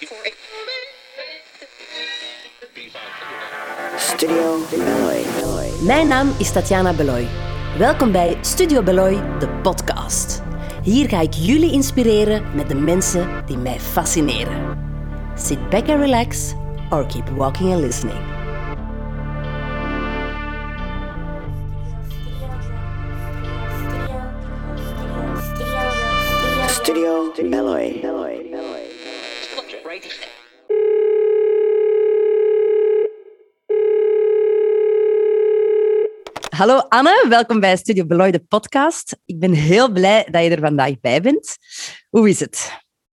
Studio Beloy. Mijn naam is Tatjana Beloy. Welkom bij Studio Beloy, de podcast. Hier ga ik jullie inspireren met de mensen die mij fascineren. Sit back and relax, or keep walking and listening. Studio Beloy. Hallo Anne, welkom bij Studio Beloy, de podcast. Ik ben heel blij dat je er vandaag bij bent. Hoe is het?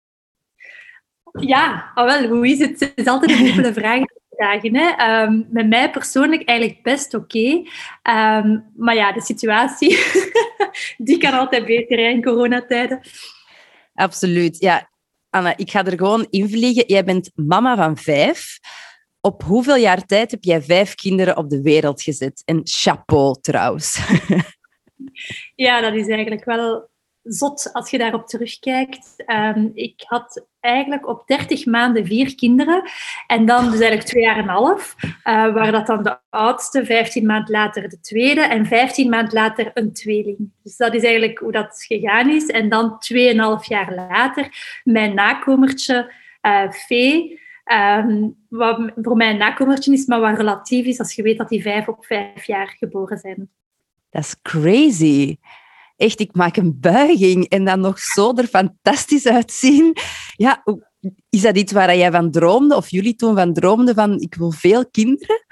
Ja, wel, hoe is het? Het is altijd een dubbele vraag. Met mij persoonlijk eigenlijk best oké. Maar ja, de situatie, die kan altijd beter in coronatijden. Absoluut. Ja, Anne, ik ga er gewoon invliegen. Jij bent mama van 5. Op hoeveel jaar tijd heb jij 5 kinderen op de wereld gezet? En chapeau trouwens. Ja, dat is eigenlijk wel zot als je daarop terugkijkt. Ik had eigenlijk op 30 maanden 4 kinderen. En dan dus eigenlijk 2 jaar en een half. Waar dat dan de oudste, 15 maanden later de tweede. En 15 maanden later een tweeling. Dus dat is eigenlijk hoe dat gegaan is. En dan 2,5 jaar later mijn nakomertje, Fee. Wat voor mij een nakomertje is, maar wat relatief is als je weet dat die 5 op 5 jaar geboren zijn. Dat is crazy. Echt, ik maak een buiging en dan nog zo er fantastisch uitzien. Ja, is dat iets waar jij van droomde, of jullie toen van droomden, van ik wil veel kinderen?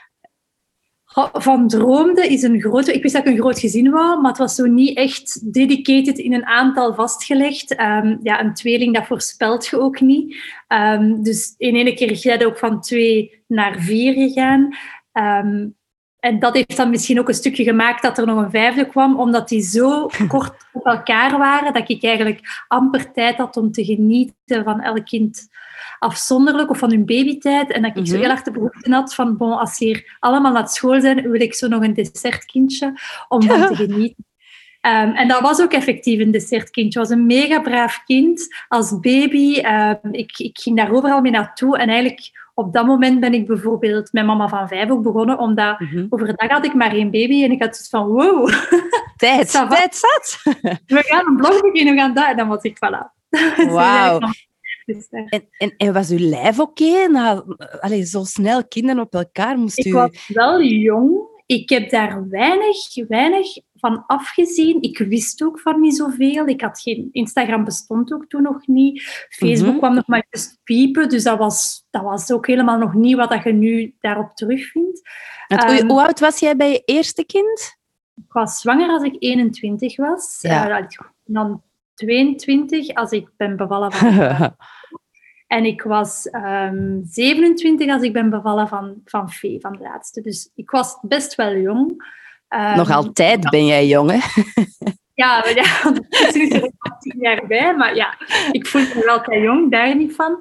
Van droomde is een grote... Ik wist dat ik een groot gezin wou, maar het was zo niet echt dedicated in een aantal vastgelegd. Een tweeling, dat voorspelt je ook niet. Dus in ene keer is jij ook van 2 naar 4 gegaan. En dat heeft dan misschien ook een stukje gemaakt dat er nog een 5e kwam, omdat die zo kort op elkaar waren, dat ik eigenlijk amper tijd had om te genieten van elk kind afzonderlijk of van hun babytijd. En dat ik zo heel erg de behoefte had van, als ze hier allemaal naar school zijn, wil ik zo nog een dessertkindje om van te genieten. En dat was ook effectief een dessertkindje. Het was een mega braaf kind als baby. Ik ging daar overal mee naartoe. En eigenlijk op dat moment ben ik bijvoorbeeld met mama van 5 ook begonnen, omdat overdag had ik maar 1 baby en ik had dus van wow. Tijd zat. We gaan een blog beginnen, we gaan dat. En dan was ik, voilà. Wauw. En was uw lijf oké? Zo snel kinderen op elkaar Ik was wel jong. Ik heb daar weinig van afgezien. Ik wist ook van niet zoveel. Ik had geen... Instagram bestond ook toen nog niet. Facebook kwam nog maar eens piepen. Dus dat was ook helemaal nog niet wat je nu daarop terugvindt. Hoe oud was jij bij je eerste kind? Ik was zwanger als ik 21 was. Ja. Dan 22 als ik ben bevallen van... En ik was 27 als ik ben bevallen van Fee, van de laatste. Dus ik was best wel jong. Nog altijd ben jij jong, hè? Ja, er is er ook 10 jaar bij. Maar ja, ik voel me wel altijd jong, daar niet van.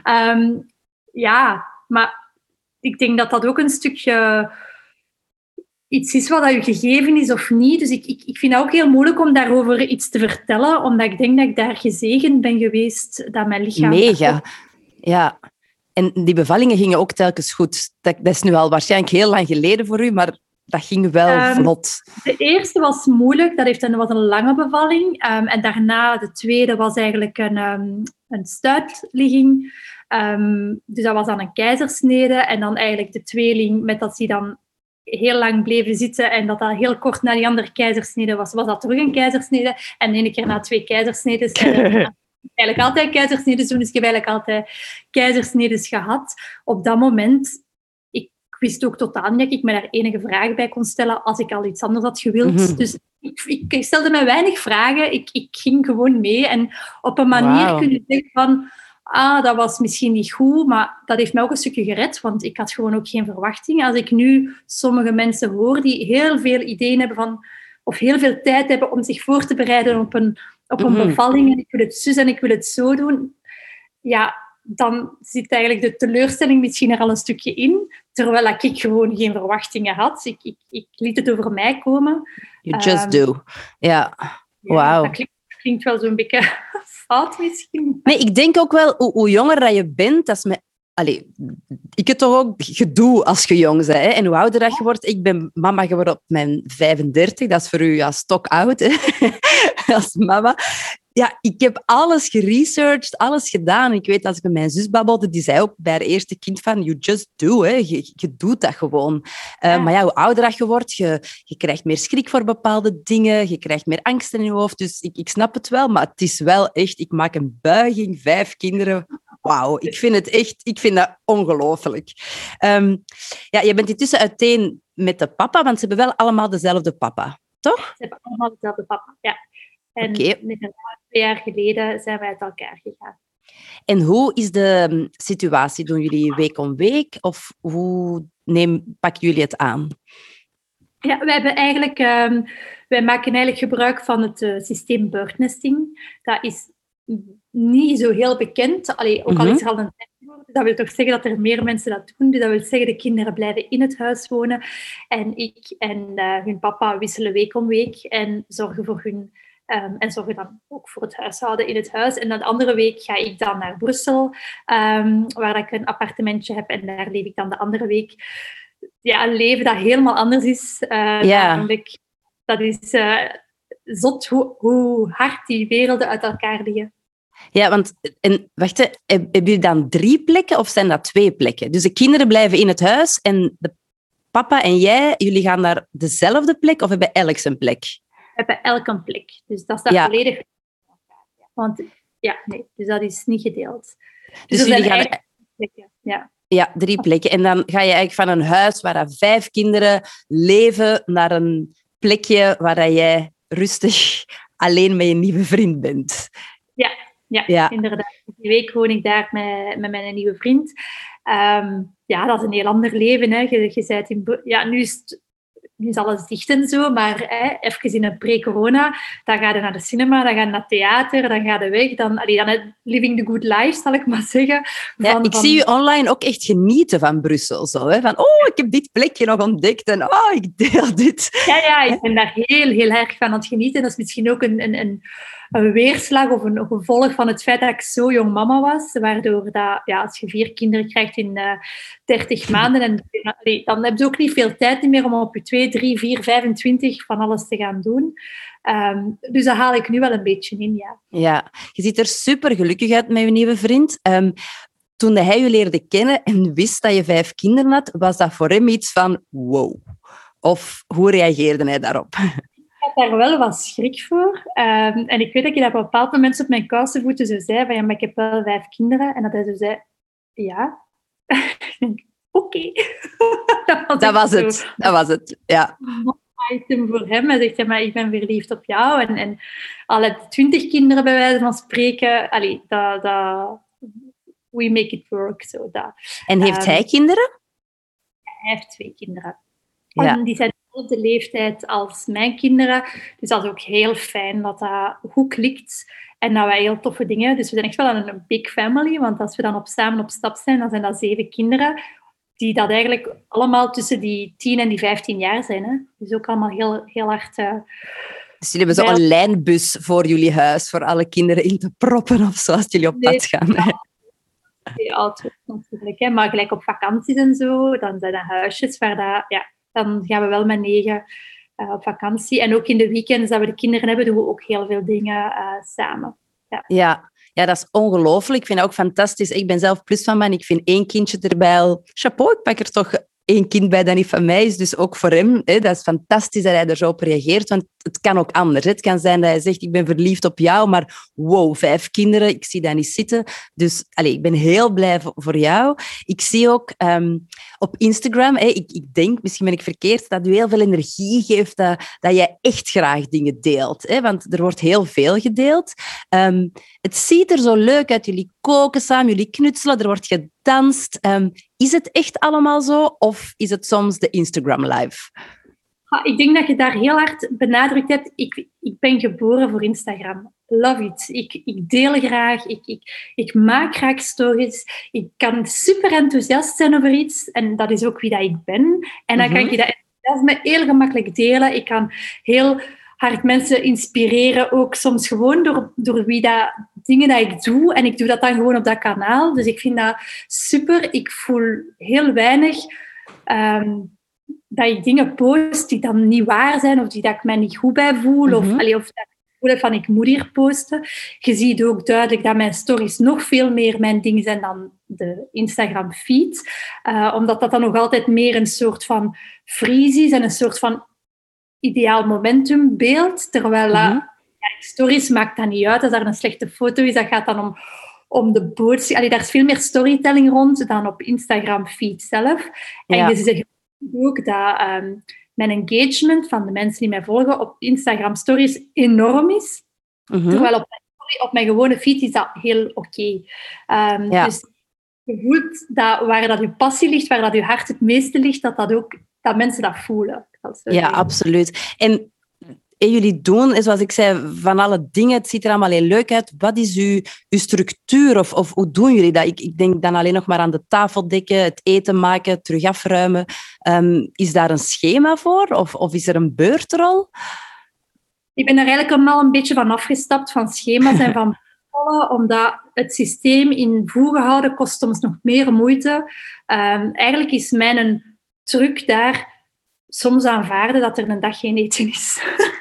Maar ik denk dat dat ook een stukje iets is wat je gegeven is of niet. Dus ik vind het ook heel moeilijk om daarover iets te vertellen, omdat ik denk dat ik daar gezegend ben geweest, dat mijn lichaam... Mega, ja. En die bevallingen gingen ook telkens goed. Dat is nu al waarschijnlijk heel lang geleden voor u, maar dat ging wel vlot. De eerste was moeilijk, dat was een lange bevalling. En daarna, de tweede, was eigenlijk een stuitligging. Dus dat was dan een keizersnede. En dan eigenlijk de tweeling, met dat ze dan heel lang bleven zitten en dat heel kort na die andere keizersnede was dat terug een keizersnede. En de ene keer na 2 keizersnedes. Eigenlijk altijd keizersnedes doen, dus ik heb eigenlijk altijd keizersnedes gehad. Op dat moment, ik wist ook totaal niet dat ik me daar enige vraag bij kon stellen als ik al iets anders had gewild. Dus ik stelde me weinig vragen, ik ging gewoon mee. En op een manier kun je zeggen van... dat was misschien niet goed, maar dat heeft mij ook een stukje gered, want ik had gewoon ook geen verwachtingen. Als ik nu sommige mensen hoor die heel veel ideeën hebben of heel veel tijd hebben om zich voor te bereiden op een bevalling, en ik wil het zus en ik wil het zo doen, ja, dan zit eigenlijk de teleurstelling misschien er al een stukje in, terwijl ik gewoon geen verwachtingen had. Ik liet het over mij komen. You just do. Ja, wauw. klinkt wel zo'n beetje fout misschien. Nee, ik denk ook wel, hoe jonger dat je bent, dat is me... Allee, ik heb toch ook gedoe als je jong bent. Hè? En hoe ouder dat je wordt... Ik ben mama geworden op mijn 35. Dat is voor u stok oud, hè? Als mama. Ja, ik heb alles geresearched, alles gedaan. Ik weet, als ik met mijn zus babbelde, die zei ook bij haar eerste kind van, you just do, hè. Je doet dat gewoon. Maar ja, hoe ouder dat je wordt, je krijgt meer schrik voor bepaalde dingen, je krijgt meer angst in je hoofd. Dus ik snap het wel, maar het is wel echt, ik maak een buiging, 5 kinderen. Wauw, ik vind dat ongelooflijk. Ja, je bent intussen uiteen met de papa, want ze hebben wel allemaal dezelfde papa, toch? Ze hebben allemaal dezelfde papa, ja. En Oké. 2 jaar geleden zijn wij uit elkaar gegaan. En hoe is de situatie? Doen jullie week om week? Of hoe pakken jullie het aan? Ja, wij maken eigenlijk gebruik van het systeem birdnesting. Dat is niet zo heel bekend. Ook al is er al een tijd geworden. Dat wil toch zeggen dat er meer mensen dat doen. Dus dat wil zeggen, de kinderen blijven in het huis wonen. En ik en hun papa wisselen week om week en zorgen voor hun... en zorgen dan ook voor het huishouden in het huis. En dan de andere week ga ik dan naar Brussel, waar ik een appartementje heb. En daar leef ik dan de andere week. Ja, een leven dat helemaal anders is. Namelijk, dat is zot hoe hard die werelden uit elkaar liggen. Ja, want... wacht, hebben jullie dan 3 plekken of zijn dat 2 plekken? Dus de kinderen blijven in het huis en de papa en jij, jullie gaan naar dezelfde plek of hebben elk zijn plek? We hebben elk een plek. Dus dat staat volledig... Want nee, dus dat is niet gedeeld. Dus jullie gaan... Plekken, ja. Ja, 3 plekken. En dan ga je eigenlijk van een huis waar er 5 kinderen leven naar een plekje waar jij rustig alleen met je nieuwe vriend bent. Ja, inderdaad. Die week woon ik daar met mijn nieuwe vriend. Dat is een heel ander leven. Hè. Je bent nu is alles dicht en zo, maar even in een pre-corona, dan ga je naar de cinema, dan ga je naar het theater, dan ga je weg, dan living the good life, zal ik maar zeggen. Ik zie je online ook echt genieten van Brussel. Zo, hè? Van, ik heb dit plekje nog ontdekt en ik deel dit. Ja, ik ben daar heel, heel erg van aan het genieten. Dat is misschien ook een weerslag of een gevolg van het feit dat ik zo jong mama was, waardoor dat, als je 4 kinderen krijgt in 30 maanden, dan heb je ook niet veel tijd meer om op je 2, 3, 4, 25 van alles te gaan doen. Dus dat haal ik nu wel een beetje in, ja. Ja, je ziet er super gelukkig uit met je nieuwe vriend. Toen hij je leerde kennen en wist dat je 5 kinderen had, was dat voor hem iets van wow? Of hoe reageerde hij daarop? Ik had daar wel wat schrik voor. En ik weet dat je dat op een bepaald moment op mijn kousenvoeten zo zei, van maar ik heb wel 5 kinderen. En dat hij zo zei, ja. Oké. Dat was het, ja. Item voor hem. Hij zegt, maar ik ben verliefd op jou. En alle 20 kinderen bij wijze van spreken. We make it work. So en heeft hij kinderen? Hij heeft 2 kinderen. Ja. En die zijn dezelfde leeftijd als mijn kinderen. Dus dat is ook heel fijn dat dat goed klikt. En dat wij heel toffe dingen... Dus we zijn echt wel een big family. Want als we dan samen op stap zijn, dan zijn dat 7 kinderen. Die dat eigenlijk allemaal tussen die 10 en die 15 jaar zijn. Hè. Dus ook allemaal heel, heel hard... Dus jullie hebben zo'n lijnbus voor jullie huis, voor alle kinderen in te proppen of zo, als jullie op pad gaan. Die auto's natuurlijk. Hè. Maar gelijk op vakanties en zo, dan zijn er huisjes waar dan gaan we wel met 9 op vakantie. En ook in de weekends dat we de kinderen hebben, doen we ook heel veel dingen samen. Ja, dat is ongelooflijk. Ik vind dat ook fantastisch. Ik ben zelf plusmama en ik vind 1 kindje erbij al... Chapeau, ik pak er toch 1 kind bij dat niet van mij is. Dus ook voor hem, dat is fantastisch dat hij er zo op reageert. Want het kan ook anders. Het kan zijn dat hij zegt, ik ben verliefd op jou, maar wow, 5 kinderen, ik zie dat niet zitten. Dus ik ben heel blij voor jou. Ik zie ook op Instagram, ik denk, misschien ben ik verkeerd, dat u heel veel energie geeft, dat jij echt graag dingen deelt. Want er wordt heel veel gedeeld. Het ziet er zo leuk uit. Jullie koken samen, jullie knutselen, er wordt gedanst. Is het echt allemaal zo of is het soms de Instagram live? Ik denk dat je daar heel hard benadrukt hebt. Ik ben geboren voor Instagram. Love it. Ik deel graag. Ik maak graag stories. Ik kan super enthousiast zijn over iets. En dat is ook wie dat ik ben. En dan kan je dat enthousiasme heel gemakkelijk delen. Ik kan heel ga ik mensen inspireren, ook soms gewoon door dingen dat ik doe. En ik doe dat dan gewoon op dat kanaal. Dus ik vind dat super. Ik voel heel weinig dat ik dingen post die dan niet waar zijn of die dat ik mij niet goed bij voel. Of dat ik voel heb van ik moet hier posten. Je ziet ook duidelijk dat mijn stories nog veel meer mijn ding zijn dan de Instagram feed. Omdat dat dan nog altijd meer een soort van freeze is en een soort van ideaal momentumbeeld. Terwijl stories maakt dat niet uit. Als daar een slechte foto is, dat gaat dan om de boodschap. Daar is veel meer storytelling rond dan op Instagram feed zelf. En je zegt ook dat mijn engagement van de mensen die mij volgen op Instagram stories enorm is. Terwijl op mijn gewone feed is dat heel oké. Dus je voelt dat waar dat je passie ligt, waar dat je hart het meeste ligt, dat mensen dat voelen. Ja, absoluut. En jullie doen, zoals ik zei, van alle dingen, het ziet er allemaal heel leuk uit. Wat is uw structuur of hoe doen jullie dat? Ik denk dan alleen nog maar aan de tafel dekken, het eten maken, terug afruimen. Is daar een schema voor of is er een beurtrol? Ik ben er eigenlijk al een beetje van afgestapt, van schema's en van beurtrollen, omdat het systeem in voegen houden kost soms nog meer moeite. Eigenlijk is mijn truc daar soms aanvaarden dat er een dag geen eten is.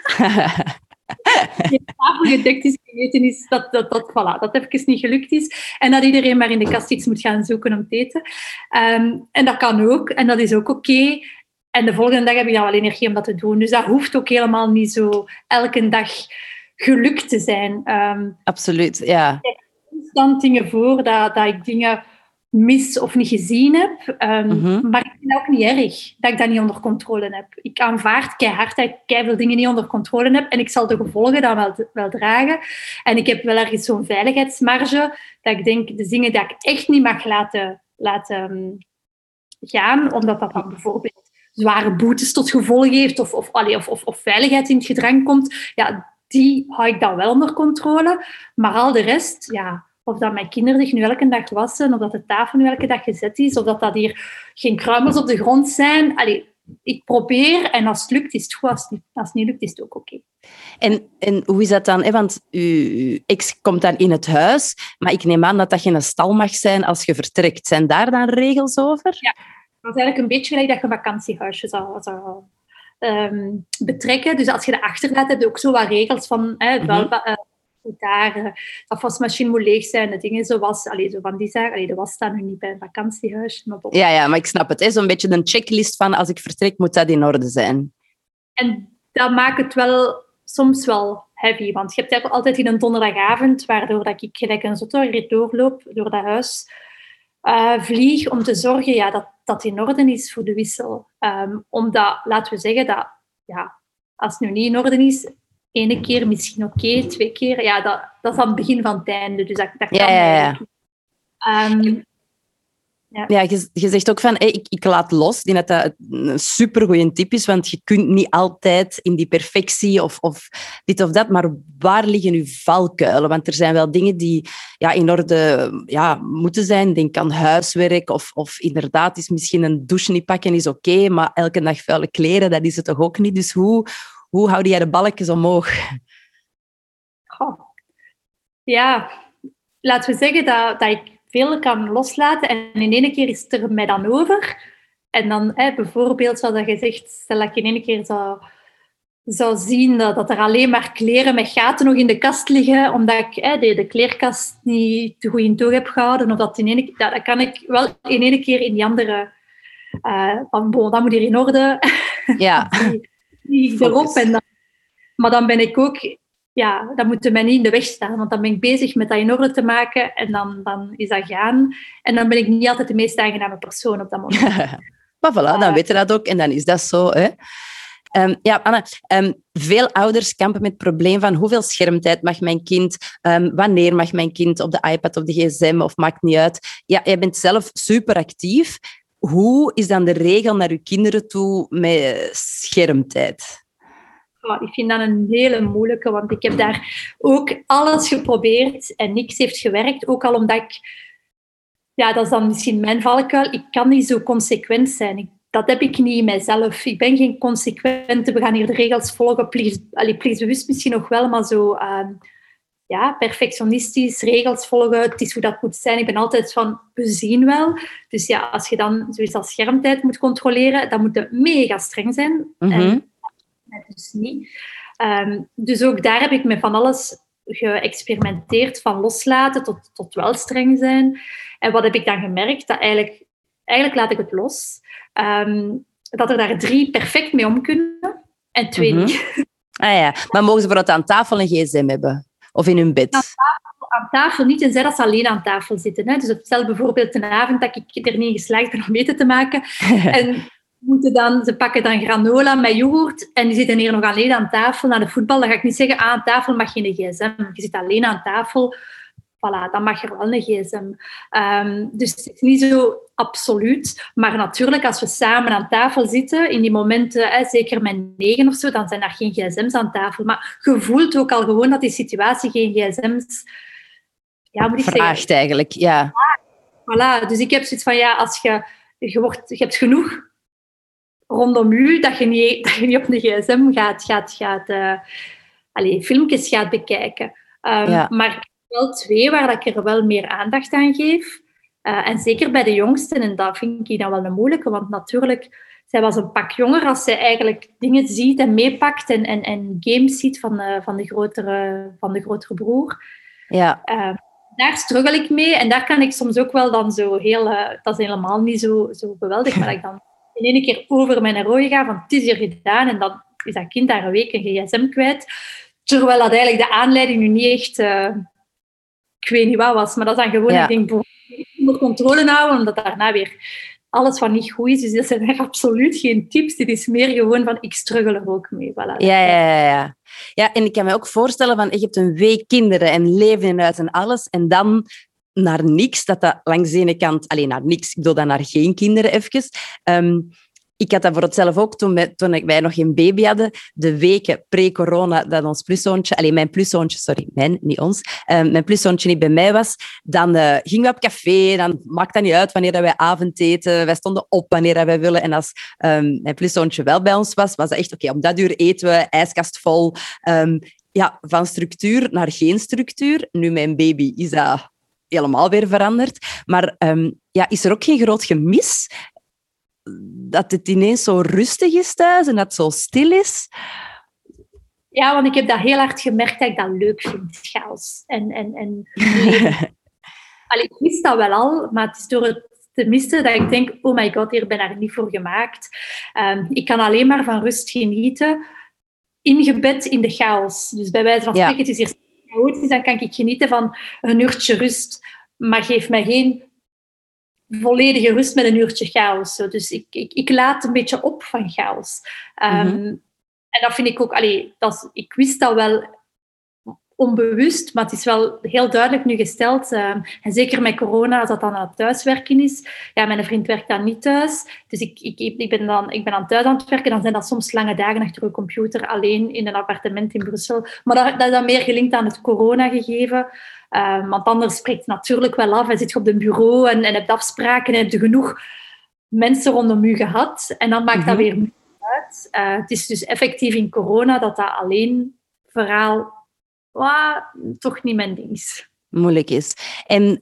Geen tafel gedekt is, geen eten is, dat even niet gelukt is. En dat iedereen maar in de kast iets moet gaan zoeken om te eten. En dat kan ook, en dat is ook oké. En de volgende dag heb ik dan wel energie om dat te doen. Dus dat hoeft ook helemaal niet zo elke dag gelukt te zijn. Absoluut, ja. Ik heb constant dingen voor dat ik dingen mis of niet gezien heb. Maar ik vind dat ook niet erg dat ik dat niet onder controle heb. Ik aanvaard keihard dat ik keiveel dingen niet onder controle heb en ik zal de gevolgen dan wel dragen. En ik heb wel ergens zo'n veiligheidsmarge dat ik denk, de dingen dat ik echt niet mag laten gaan, omdat dat dan bijvoorbeeld zware boetes tot gevolg heeft of veiligheid in het gedrang komt, ja, die hou ik dan wel onder controle. Maar al de rest, ja, of dat mijn kinderen zich nu elke dag wassen, of dat de tafel nu elke dag gezet is, of dat hier geen kruimels op de grond zijn. Ik probeer en als het lukt is het goed, als het niet lukt is het ook oké. En hoe is dat dan? Want uw ex komt dan in het huis, maar ik neem aan dat dat geen stal mag zijn als je vertrekt. Zijn daar dan regels over? Ja, dat is eigenlijk een beetje gelijk dat je een vakantiehuisje zou betrekken. Dus als je de achterlaat, heb je ook zo wat regels van dat wasmachine moet leeg zijn, de dingen zoals, zo van die zaken. De was staat nu niet bij een vakantiehuisje. Ja, maar ik snap het. Zo'n beetje een checklist van als ik vertrek, moet dat in orde zijn. En dat maakt het wel soms wel heavy, want je hebt altijd in een donderdagavond, waardoor dat ik gelijk een zotte doorloop door dat huis, vlieg om te zorgen dat dat in orde is voor de wissel. Omdat, laten we zeggen, dat als het nu niet in orde is, 1 keer misschien oké, 2 keer, dat is aan het begin van het einde. Dus dat kan eigenlijk. Ja, je zegt ook van, ik laat los. Ik denk dat dat een supergoeie tip is, want je kunt niet altijd in die perfectie of dit of dat, maar waar liggen uw valkuilen? Want er zijn wel dingen die in orde moeten zijn. Denk aan huiswerk of inderdaad is misschien een douche niet pakken is oké, maar elke dag vuile kleren, dat is het toch ook niet? Dus hoe houd jij de balkjes omhoog? Ja, laten we zeggen dat ik veel kan loslaten en in 1 keer is het er mij dan over. En dan bijvoorbeeld, zoals je zegt, stel dat ik in 1 keer zou zien dat er alleen maar kleren met gaten nog in de kast liggen, omdat ik de kleerkast niet te goed in toog heb gehouden. Of dat dat kan ik wel in 1 keer in die andere... dat moet hier in orde. Ja. die erop. Maar dan ben ik ook... Ja, dat moet mij niet in de weg staan, want dan ben ik bezig met dat in orde te maken en dan is dat gaan. En dan ben ik niet altijd de meest aangename persoon op dat moment. Maar voilà, dan weet je dat ook en dan is dat zo. Hè? Anna, veel ouders kampen met het probleem van hoeveel schermtijd mag mijn kind, wanneer mag mijn kind op de iPad of de gsm of maakt niet uit. Ja, jij bent zelf super actief. Hoe is dan de regel naar uw kinderen toe met schermtijd? Ik vind dat een hele moeilijke, want ik heb daar ook alles geprobeerd en niks heeft gewerkt. Ook al omdat ik... Ja, dat is dan misschien mijn valkuil. Ik kan niet zo consequent zijn. dat heb ik niet in mijzelf. Ik ben geen consequente, we gaan hier de regels volgen. Plichtsbewust misschien nog wel, maar zo perfectionistisch, regels volgen. Het is hoe dat moet zijn. Ik ben altijd van, we zien wel. Dus ja, als je dan zoiets als schermtijd moet controleren, dan moet het mega streng zijn. En dus niet. Dus ook daar heb ik met van alles geëxperimenteerd, van loslaten tot wel streng zijn. En wat heb ik dan gemerkt? Dat eigenlijk laat ik het los. Dat er daar 3 perfect mee om kunnen en 2 niet. Ah ja, maar mogen ze bijvoorbeeld aan tafel een gsm hebben? Of in hun bed? Aan tafel niet, tenzij dat ze alleen aan tafel zitten. Hè. Dus stel bijvoorbeeld een avond dat ik er niet geslaagd ben om eten te maken. En ze pakken dan granola met yoghurt en die zitten hier nog alleen aan tafel naar de voetbal. Dan ga ik niet zeggen, aan tafel mag geen gsm. Je zit alleen aan tafel. Voilà, dan mag er wel een gsm. Dus het is niet zo absoluut. Maar natuurlijk, als we samen aan tafel zitten, in die momenten, zeker met 9 of zo, dan zijn er geen gsm's aan tafel. Maar je voelt ook al gewoon dat die situatie geen gsm's... Ja, moet ik vraagt zeggen. eigenlijk, ja. Voilà, dus ik heb zoiets van, als je hebt genoeg rondom u, dat je niet op een gsm filmpjes gaat bekijken. Maar wel 2 waar ik er wel meer aandacht aan geef. En zeker bij de jongsten, en dat vind ik dan wel een moeilijke, want natuurlijk, zij was een pak jonger als zij eigenlijk dingen ziet en meepakt en games ziet van de grotere broer. Ja. Daar struggle ik mee en daar kan ik soms ook wel dan zo heel... dat is helemaal niet zo geweldig, maar dat ik dan in één keer over mijn rode ga van het is hier gedaan en dan is dat kind daar een week een gsm kwijt. Terwijl dat eigenlijk de aanleiding nu niet echt... ik weet niet wat was, maar dat is dan gewoon... Ik denk, onder controle houden, omdat daarna weer alles wat niet goed is. Dus dat zijn echt absoluut geen tips. Dit is meer gewoon van, ik struggle er ook mee. Voilà. Ja. Ja, en ik kan me ook voorstellen van, je hebt een week kinderen en leven in huis en alles, en dan naar niks, dat langs de ene kant... Alleen naar niks, ik bedoel dan naar geen kinderen even. Ik had dat voor het zelf ook toen wij nog geen baby hadden. De weken pre-corona, dat ons pluszoontje... mijn pluszoontje, sorry, niet ons. Mijn pluszoontje niet bij mij was. Dan gingen we op café. Dan maakt dat niet uit wanneer wij avondeten. Wij stonden op wanneer wij willen. En als mijn pluszoontje wel bij ons was, was dat echt... Oké, om dat uur eten we, ijskast vol. Van structuur naar geen structuur. Nu, mijn baby is dat helemaal weer veranderd. Maar is er ook geen groot gemis... dat het ineens zo rustig is thuis en dat het zo stil is? Ja, want ik heb dat heel hard gemerkt dat ik dat leuk vind, chaos. Ik wist dat wel al, maar het is door het te missen dat ik denk, oh my god, hier ben ik niet voor gemaakt. Ik kan alleen maar van rust genieten, ingebed in de chaos. Dus bij wijze van spreken, het is hier chaotisch, dan kan ik genieten van een uurtje rust, maar geef mij geen volledige rust met een uurtje chaos. Dus ik laat een beetje op van chaos. En dat vind ik ook... ik wist dat wel onbewust, maar het is wel heel duidelijk nu gesteld. En zeker met corona, als dat dan aan het thuiswerken is. Ja, mijn vriend werkt dan niet thuis. Dus ik ben aan thuis aan het werken. Dan zijn dat soms lange dagen achter uw computer, alleen in een appartement in Brussel. Maar dat is dan meer gelinkt aan het corona-gegeven. Want anders spreekt het natuurlijk wel af. En zit je op een bureau en hebt afspraken en heb je genoeg mensen rondom je gehad. En dan maakt dat weer niet uit. Het is dus effectief in corona dat alleen verhaal toch niet mijn ding is. Moeilijk is. En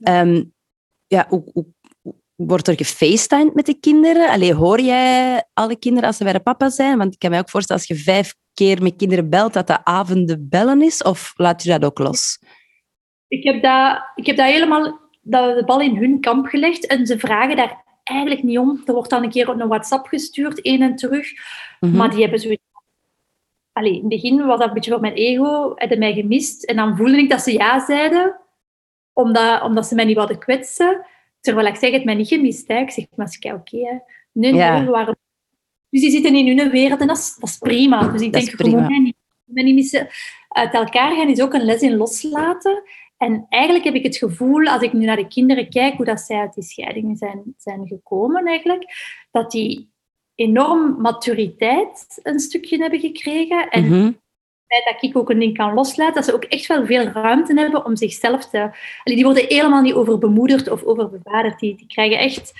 hoe wordt er gefacetimed met de kinderen? Hoor jij alle kinderen als ze bij de papa zijn? Want ik kan me ook voorstellen, als je 5 keer met kinderen belt, dat avonden bellen is? Of laat je dat ook los? Ik heb dat helemaal de bal in hun kamp gelegd. En ze vragen daar eigenlijk niet om. Er wordt dan een keer op een WhatsApp gestuurd, heen en terug. Maar die hebben zoiets... in het begin was dat een beetje voor mijn ego. Hadden mij gemist. En dan voelde ik dat ze ja zeiden. Omdat ze mij niet wilden kwetsen. Terwijl ik zeg, het mij niet gemist. Hè. Ik zeg, maar oké. Nee, we waren... Dus die zitten in hun wereld. En dat is prima. Dus ik denk, gewoon mij niet missen. Uit elkaar gaan is ook een les in loslaten. En eigenlijk heb ik het gevoel, als ik nu naar de kinderen kijk, hoe dat zij uit die scheiding zijn gekomen eigenlijk, dat die enorm maturiteit een stukje hebben gekregen. En het feit dat ik ook een ding kan loslaten, dat ze ook echt wel veel ruimte hebben om zichzelf te... Die worden helemaal niet overbemoedigd of overbevaderd. Die krijgen echt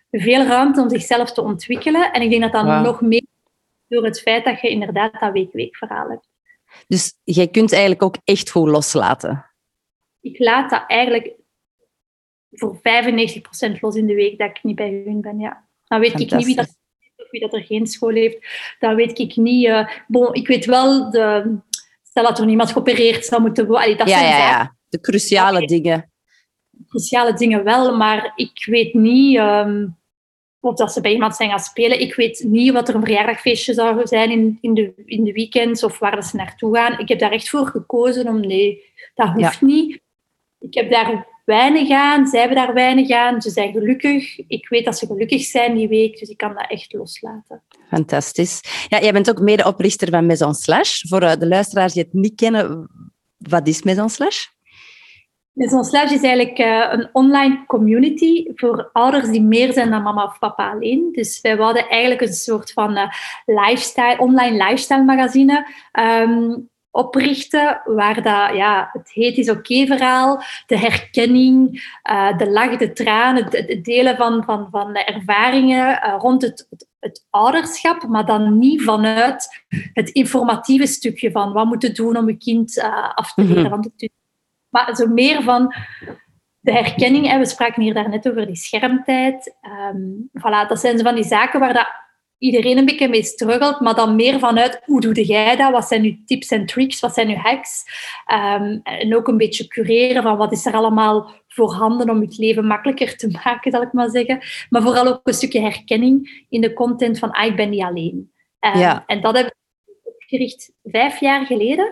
veel ruimte om zichzelf te ontwikkelen. En ik denk dat dat nog meer door het feit dat je inderdaad dat week-week verhaal hebt. Dus jij kunt eigenlijk ook echt goed loslaten? Ik laat dat eigenlijk voor 95% los in de week dat ik niet bij hun ben, ja. Dan weet ik niet wie dat er geen school heeft. Dan weet ik niet... ik weet wel, stel dat er niemand geopereerd zou moeten worden. Dat zijn zaken. De cruciale dingen. Cruciale dingen wel, maar ik weet niet of dat ze bij iemand zijn gaan spelen. Ik weet niet wat er een verjaardagfeestje zou zijn in de weekends of waar ze naartoe gaan. Ik heb daar echt voor gekozen om nee, dat hoeft niet. Ik heb daar weinig aan, zij hebben daar weinig aan. Ze zijn gelukkig. Ik weet dat ze gelukkig zijn die week, dus ik kan dat echt loslaten. Fantastisch. Ja, jij bent ook medeoprichter van Maison Slash. Voor de luisteraars die het niet kennen, wat is Maison Slash? Maison Slash is eigenlijk een online community voor ouders die meer zijn dan mama of papa alleen. Dus wij wilden eigenlijk een soort van online lifestyle magazine oprichten, waar het heet is oké verhaal, de herkenning, de lach, de tranen, het delen van de ervaringen rond het ouderschap, maar dan niet vanuit het informatieve stukje van wat moet je doen om je kind af te leren. Want maar zo meer van de herkenning. We spraken hier daarnet over die schermtijd. Dat zijn zo van die zaken waar dat iedereen een beetje mee struggelt, maar dan meer vanuit hoe doe jij dat? Wat zijn uw tips en tricks? Wat zijn uw hacks? En ook een beetje cureren van wat is er allemaal voorhanden om het leven makkelijker te maken, zal ik maar zeggen. Maar vooral ook een stukje herkenning in de content van ik ben niet alleen. En dat heb ik opgericht 5 jaar geleden.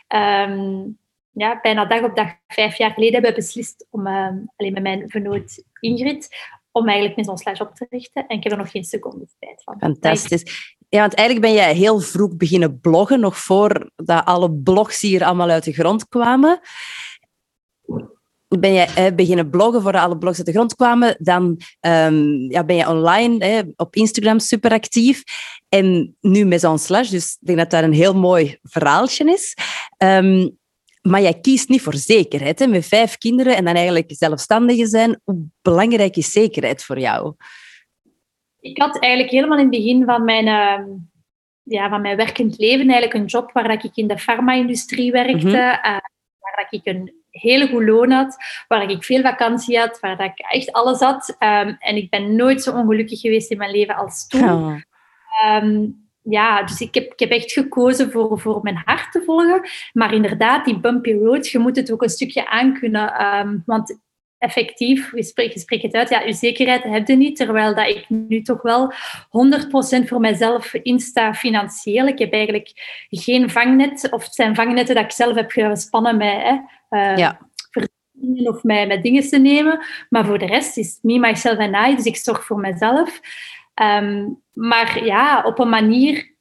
Bijna dag op dag 5 jaar geleden hebben we beslist om, met mijn vernoot Ingrid, om eigenlijk Maison Slash op te richten. En ik heb er nog geen seconde spijt van. Fantastisch. Ja, want eigenlijk ben jij heel vroeg beginnen bloggen, nog voordat alle blogs hier allemaal uit de grond kwamen. Ben jij beginnen bloggen voordat alle blogs uit de grond kwamen. Dan ben je online op Instagram super actief. En nu Maison Slash, dus ik denk dat dat een heel mooi verhaaltje is. Maar jij kiest niet voor zekerheid, hè? Met 5 kinderen en dan eigenlijk zelfstandige zijn. Hoe belangrijk is zekerheid voor jou? Ik had eigenlijk helemaal in het begin van mijn werkend leven eigenlijk een job waar ik in de farma-industrie werkte, waar ik een hele goed loon had, waar ik veel vakantie had, waar ik echt alles had. En ik ben nooit zo ongelukkig geweest in mijn leven als toen. Dus ik heb echt gekozen voor mijn hart te volgen. Maar inderdaad, die bumpy road, je moet het ook een stukje aankunnen. Want effectief, je spreekt het uit, je zekerheid heb je niet. Terwijl dat ik nu toch wel 100% voor mezelf insta financieel. Ik heb eigenlijk geen vangnet, of het zijn vangnetten dat ik zelf heb gespannen met verdienen of met dingen te nemen. Maar voor de rest is me, myself en I. Dus ik zorg voor mezelf. Maar op een manier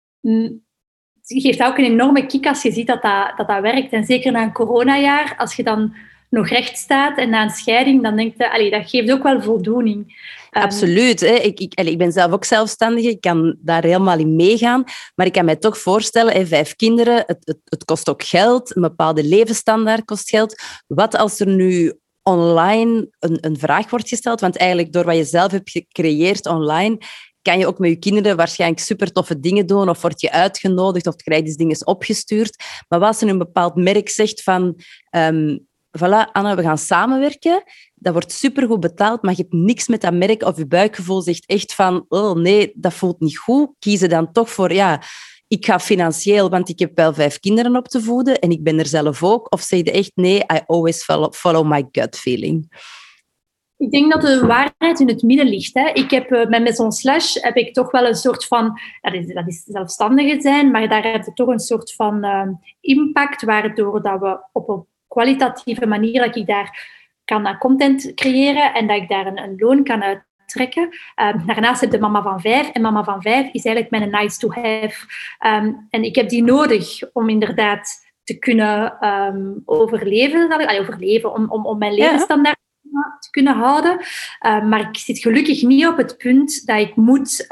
geeft dat ook een enorme kick als je ziet dat werkt. En zeker na een coronajaar, als je dan nog recht staat en na een scheiding, dan denk je, dat geeft ook wel voldoening. Absoluut. Hè. Ik ben zelf ook zelfstandige, ik kan daar helemaal in meegaan. Maar ik kan mij toch voorstellen, 5 kinderen, het kost ook geld, een bepaalde levensstandaard kost geld. Wat als er nu online een vraag wordt gesteld? Want eigenlijk door wat je zelf hebt gecreëerd online, kan je ook met je kinderen waarschijnlijk super toffe dingen doen, of word je uitgenodigd, of krijg je dus dingen opgestuurd. Maar wat als er een bepaald merk zegt van voilà, Anne, we gaan samenwerken, dat wordt supergoed betaald, maar je hebt niks met dat merk, of je buikgevoel zegt echt van oh nee, dat voelt niet goed, kiezen dan toch voor ik ga financieel, want ik heb wel 5 kinderen op te voeden en ik ben er zelf ook, of zeg je echt nee, I always follow my gut feeling? Ik denk dat de waarheid in het midden ligt. Hè. Ik heb met Maison Slash heb ik toch wel een soort van... Dat is zelfstandige zijn, maar daar heb je toch een soort van impact, waardoor dat we op een kwalitatieve manier dat ik daar kan content creëren en dat ik daar een loon kan uittrekken. Daarnaast heb je Mama van 5. En Mama van 5 is eigenlijk mijn nice to have. En ik heb die nodig om inderdaad te kunnen overleven, om mijn levensstandaard te kunnen houden. Maar ik zit gelukkig niet op het punt dat ik moet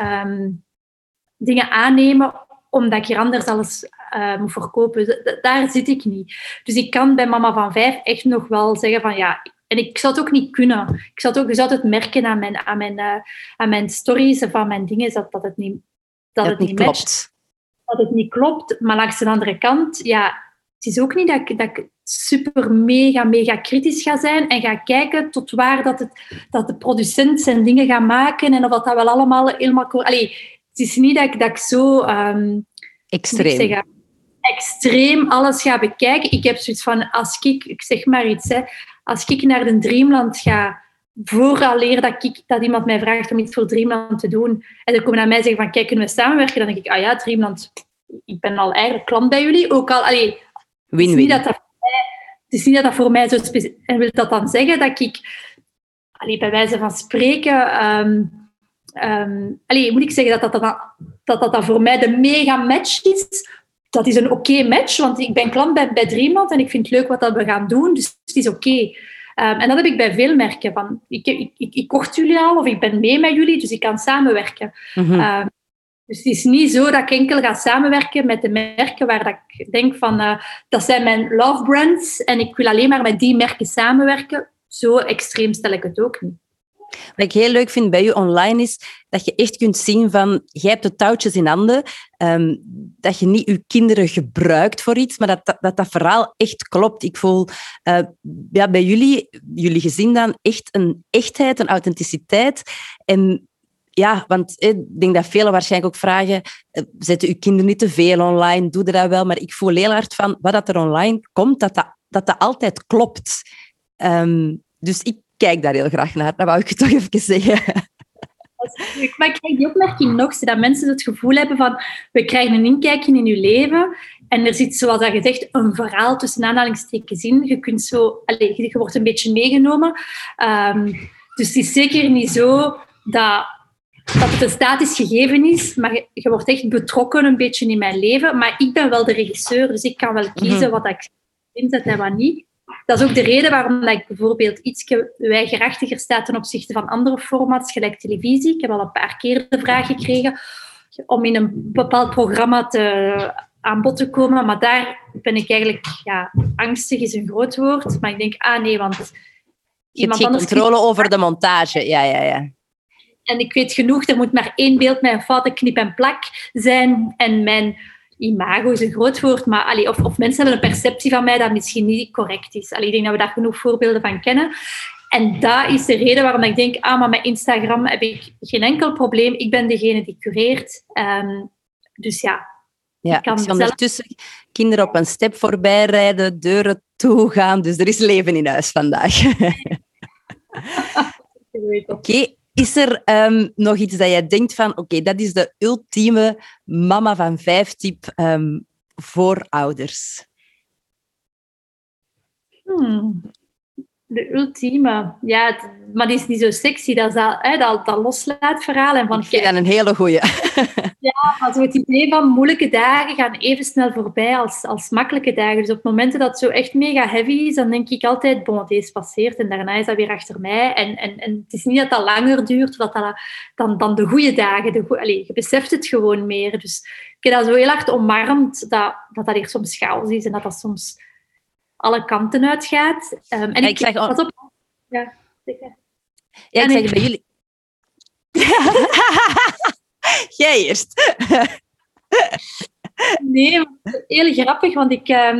dingen aannemen omdat ik hier anders alles moet verkopen. Daar zit ik niet. Dus ik kan bij Mama van 5 echt nog wel zeggen van En ik zou het ook niet kunnen. Je zou het merken aan mijn stories of aan mijn dingen, dat het niet klopt. matcht. Dat het niet klopt. Maar langs de andere kant, ja, het is ook niet dat ik super mega kritisch ga zijn en ga kijken tot waar dat de producent zijn dingen gaat maken en of dat wel allemaal helemaal... het is niet dat ik zo... extreem alles ga bekijken. Ik heb zoiets van, ik zeg maar iets, hè, als ik naar de Dreamland ga, vooraleer dat iemand mij vraagt om iets voor Dreamland te doen, en dan komen naar mij zeggen van, kijk, kunnen we samenwerken? Dan denk ik, ja, Dreamland, ik ben al eigenlijk klant bij jullie. Ook al, win-win. Het is niet dat voor mij zo speciaal... En wil dat dan zeggen dat ik, bij wijze van spreken... moet ik zeggen dat voor mij de mega match is? Dat is een oké match, want ik ben klant bij Dreamland en ik vind het leuk wat we gaan doen, dus het is oké. En dat heb ik bij veel merken. Van, ik kocht jullie al of ik ben mee met jullie, dus ik kan samenwerken. Mm-hmm. Dus het is niet zo dat ik enkel ga samenwerken met de merken waar dat ik denk van, dat zijn mijn love brands en ik wil alleen maar met die merken samenwerken. Zo extreem stel ik het ook niet. Wat ik heel leuk vind bij je online is dat je echt kunt zien van, jij hebt de touwtjes in handen, dat je niet je kinderen gebruikt voor iets, maar dat verhaal echt klopt. Ik voel bij jullie gezin dan echt een echtheid, een authenticiteit. En ja, want ik denk dat velen waarschijnlijk ook vragen, zetten uw kinderen niet te veel online, doe dat wel, maar ik voel heel hard van, wat er online komt, dat altijd klopt. Dus ik kijk daar heel graag naar. Dat wou ik je toch even zeggen. Maar ik krijg die opmerking nog, dat mensen het gevoel hebben van, we krijgen een inkijkje in je leven en er zit, zoals dat gezegd, een verhaal tussen aanhalingstekens in. Je kunt je wordt een beetje meegenomen. Dus het is zeker niet zo dat het een statisch gegeven is, maar je wordt echt betrokken een beetje in mijn leven. Maar ik ben wel de regisseur, dus ik kan wel kiezen wat ik inzet en wat niet. Dat is ook de reden waarom dat ik bijvoorbeeld iets weigerachtiger sta ten opzichte van andere formats, gelijk televisie. Ik heb al een paar keer de vraag gekregen om in een bepaald programma aan bod te komen. Maar daar ben ik eigenlijk... Ja, angstig is een groot woord. Maar ik denk, nee, want... Je hebt geen controle over de montage. Ja. En ik weet genoeg, er moet maar één beeld met een foute knip en plak zijn. En mijn... imago is een groot woord, maar of mensen hebben een perceptie van mij dat misschien niet correct is. Ik denk dat we daar genoeg voorbeelden van kennen. En dat is de reden waarom ik denk, maar met Instagram heb ik geen enkel probleem. Ik ben degene die cureert. Dus ja. Ja, ik zie ondertussen kinderen op een step voorbij rijden, deuren toegaan. Dus er is leven in huis vandaag. Oké. Is er nog iets dat jij denkt van, oké, dat is de ultieme mama van 5 tip voor ouders? De ultieme. Ja, maar die is niet zo sexy. Dat is dat loslaatverhaal. En van, ik vind dat een hele goeie. Ja, maar zo het idee van moeilijke dagen gaan even snel voorbij als makkelijke dagen. Dus op momenten dat het zo echt mega heavy is, dan denk ik altijd, deze passeert en daarna is dat weer achter mij. En het is niet dat dat langer duurt dan de goede dagen. Je beseft het gewoon meer. Dus ik heb dat zo heel hard omarmd, dat hier soms chaos is en dat soms alle kanten uitgaat. Ik zeg... Pas op. Ja, ik zeg bij jullie... Jij eerst. Nee, maar heel grappig, want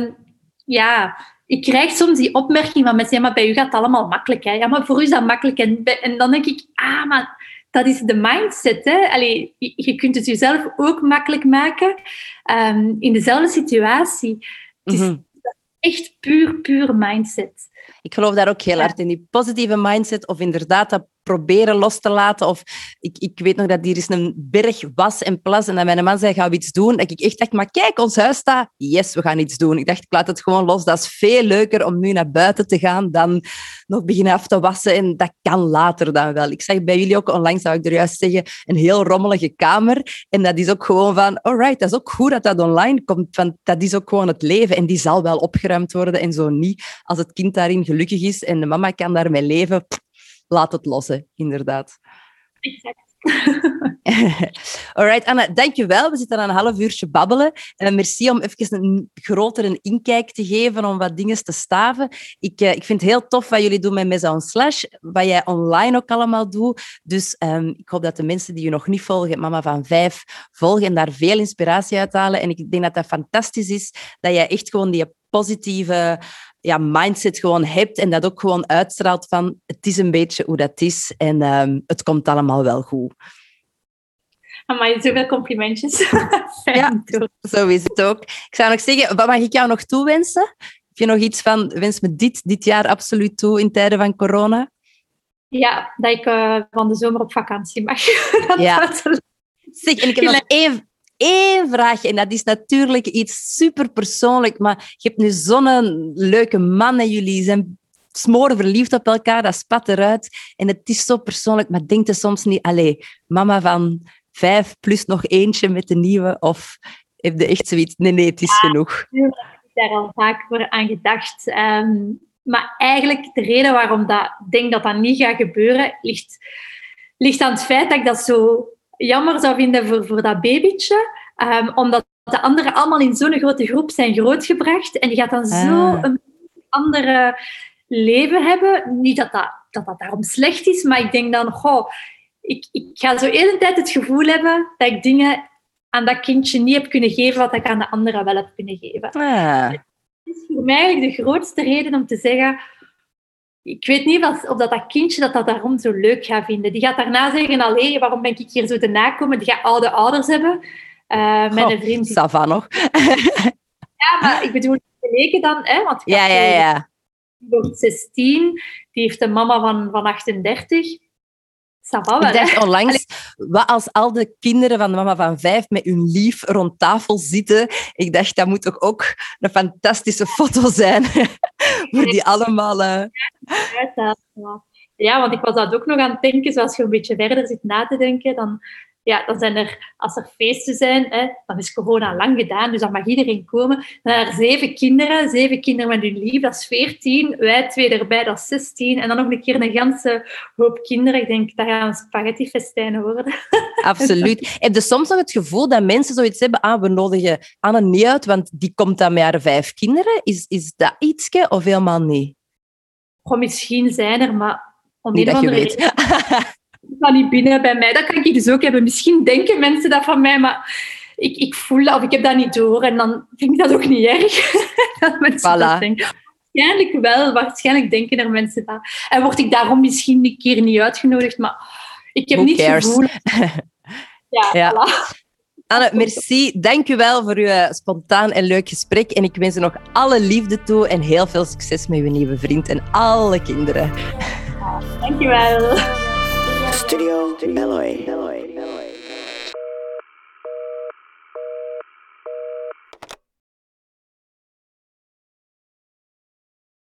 ik krijg soms die opmerking van mensen, maar bij u gaat het allemaal makkelijk. Hè? Ja, maar voor u is dat makkelijk. En dan denk ik, maar dat is de mindset. Hè? Je kunt het jezelf ook makkelijk maken in dezelfde situatie. Het is echt puur mindset. Ik geloof daar ook heel hard in, die positieve mindset of inderdaad dat proberen los te laten. Of ik weet nog dat hier is een berg was en plas en dat mijn man zei, gaan we iets doen? Dat ik echt dacht, maar kijk, ons huis staat. Yes, we gaan iets doen. Ik dacht, ik laat het gewoon los. Dat is veel leuker om nu naar buiten te gaan dan nog beginnen af te wassen. En dat kan later dan wel. Ik zag bij jullie ook onlangs, zou ik er juist zeggen, een heel rommelige kamer. En dat is ook gewoon van, alright, dat is ook goed dat dat online komt. Want dat is ook gewoon het leven. En die zal wel opgeruimd worden en zo niet. Als het kind daarin gelukkig is en de mama kan daarmee leven, laat het los, hè, inderdaad. Exact. Alright, Anna, dankjewel. We zitten aan een half uurtje babbelen. Merci om even een grotere inkijk te geven om wat dingen te staven. Ik vind het heel tof wat jullie doen met Maison Slash, wat jij online ook allemaal doet. Dus ik hoop dat de mensen die je nog niet volgen, Mama van 5, volgen en daar veel inspiratie uit halen. En ik denk dat dat fantastisch is, dat jij echt gewoon die positieve mindset gewoon hebt en dat ook gewoon uitstraalt van het is een beetje hoe dat is en het komt allemaal wel goed. Amai, zoveel complimentjes. Ja, zo is het ook. Ik zou nog zeggen, wat mag ik jou nog toewensen? Heb je nog iets van, wens me dit jaar absoluut toe in tijden van corona? Ja, dat ik van de zomer op vakantie mag. Zeg, en ik heb nog één vraagje, en dat is natuurlijk iets super persoonlijk, maar je hebt nu zo'n leuke man en jullie zijn smoren verliefd op elkaar, dat spat eruit. En het is zo persoonlijk, maar denk je soms niet, mama van 5 plus nog eentje met de nieuwe, of heb je echt zoiets? Nee, het is genoeg. Ik heb daar al vaak voor aan gedacht. Maar eigenlijk de reden waarom ik denk dat dat niet gaat gebeuren, ligt aan het feit dat ik dat zo jammer zou vinden voor dat babytje. Omdat de anderen allemaal in zo'n grote groep zijn grootgebracht. En die gaat dan zo een andere leven hebben. Niet dat daarom slecht is, maar ik denk dan, ik ga zo de hele tijd het gevoel hebben dat ik dingen aan dat kindje niet heb kunnen geven wat ik aan de anderen wel heb kunnen geven. Het is voor mij eigenlijk de grootste reden om te zeggen, ik weet niet of dat kindje dat daarom zo leuk gaat vinden. Die gaat daarna zeggen, waarom ben ik hier zo te nakomen? Die gaat oude ouders hebben. Met een vriend. Ça va nog. Ja, maar ik bedoel, geleken dan, want ja. Die wordt 16, die heeft een mama van 38. Ça va wel, ik dacht onlangs, wat als al de kinderen van de mama van 5 met hun lief rond tafel zitten? Ik dacht, dat moet toch ook een fantastische foto zijn voor die allemaal... Ja, want ik was dat ook nog aan het denken, zoals je een beetje verder zit na te denken, dan zijn er, als er feesten zijn, dan is corona lang gedaan, dus dan mag iedereen komen. Dan zijn er 7 kinderen met hun lief, dat is 14. Wij 2 erbij, dat is 16. En dan nog een keer een ganse hoop kinderen. Ik denk, dat gaan spaghetti-festijnen worden. Absoluut. Heb je soms nog het gevoel dat mensen zoiets hebben, we nodigen Anne niet uit, want die komt dan met haar 5 kinderen? Is dat ietsje of helemaal niet? Misschien zijn er, maar om niet een dat of je andere weet. Dat niet binnen bij mij. Dat kan ik dus ook hebben. Misschien denken mensen dat van mij, maar ik voel dat of ik heb dat niet door. En dan vind ik dat ook niet erg. Dat mensen dat denken. Waarschijnlijk wel. Waarschijnlijk denken er mensen dat. En word ik daarom misschien een keer niet uitgenodigd. Maar ik heb niet het gevoel... Ja. Voilà. Anne, merci. Dank je wel voor uw spontaan en leuk gesprek. En ik wens je nog alle liefde toe en heel veel succes met uw nieuwe vriend en alle kinderen. Dank je wel. Studio Belloy.